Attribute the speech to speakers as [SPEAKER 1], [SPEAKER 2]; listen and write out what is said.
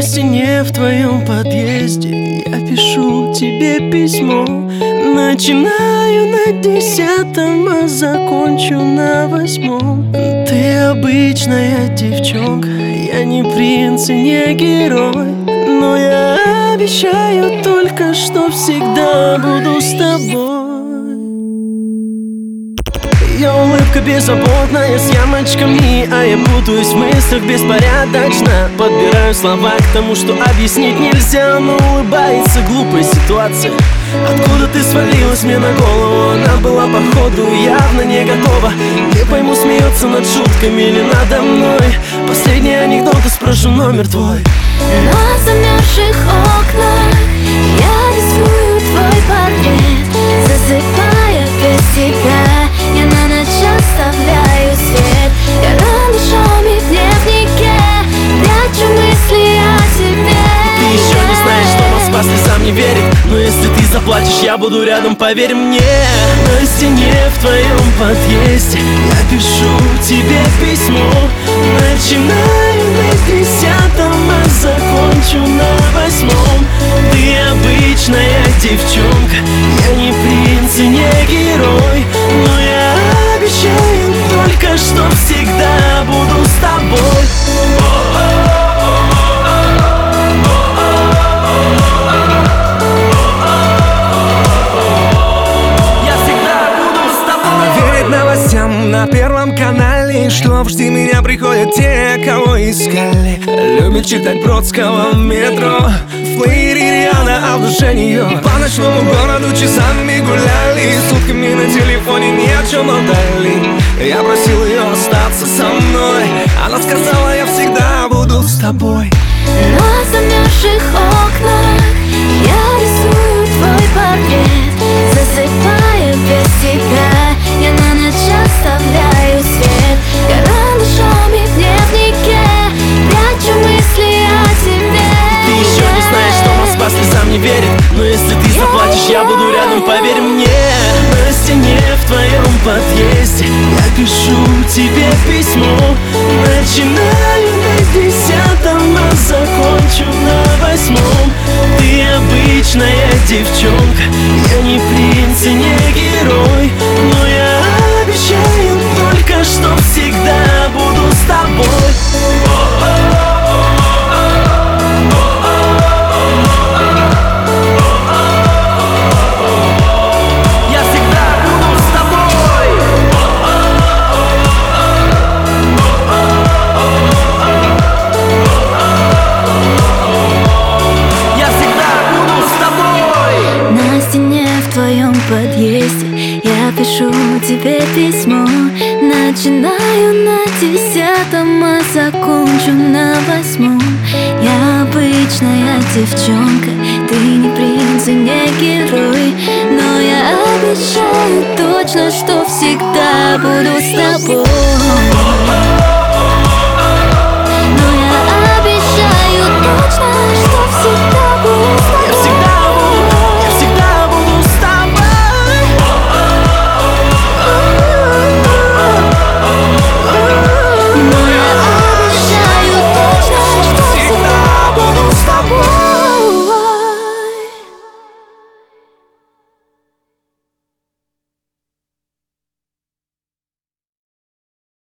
[SPEAKER 1] стене в твоем подъезде я пишу тебе письмо. Начинаю на 10-м, а закончу на 8-м. Ты обычная девчонка, я не принц и не герой, но я обещаю только, что всегда буду с тобой. Ее улыбка беззаботная, с ямочками, а я путаюсь в мыслях беспорядочно. Подбираю слова к тому, что объяснить нельзя, но улыбается глупая ситуация. Откуда ты свалилась мне на голову? Она была походу явно не готова. Не пойму, смеется над шутками или надо мной. Последний анекдот, и спрошу номер твой.
[SPEAKER 2] На замерзших окнах я рисую твой портрет, засыпая без тебя. Я на ночь оставляю свет. Я раньшами в дневнике прячу мысли о тебе.
[SPEAKER 1] Ты еще не знаешь, что Москва слезам не верит, но если ты заплачешь, я буду рядом, поверь мне. На стене в твоем подъезде я пишу тебе письмо. Начинаю на 10-м, а закончу на 8-м. Ты обычная девчонка, я не принц и не герой, но я обещаю только, что всегда буду с тобой.
[SPEAKER 3] Новостям на Первом канале, что в «Жди меня» приходят те, кого искали. Любит читать Бродского в метро, в плеере Риана, а в душе нее. По ночному городу часами гуляли, сутками на телефоне ни о чем болтали. Я просил ее остаться со мной, она сказала, я всегда буду с тобой.
[SPEAKER 2] На замерзших окнах я рисую твой портрет, засыпая без тебя. Я на ночь оставляю свет. Я раньшами в дневнике прячу мысли о тебе.
[SPEAKER 1] Ты еще не знаешь, что Москва слезам не верит, но если ты заплачешь, я буду рядом, поверь мне. На стене в твоем подъезде я пишу тебе письмо. Начинаю на 10-м, а закончу на 8-м. Ты обычная девчонка, я не принц и не герой, но я обещаю только, что всегда буду с тобой.
[SPEAKER 2] Подъезде я пишу тебе письмо. Начинаю на 10-м, а закончу на 8-м. Я обычная девчонка, ты не принц и не герой, но я обещаю точно, что всегда буду с тобой.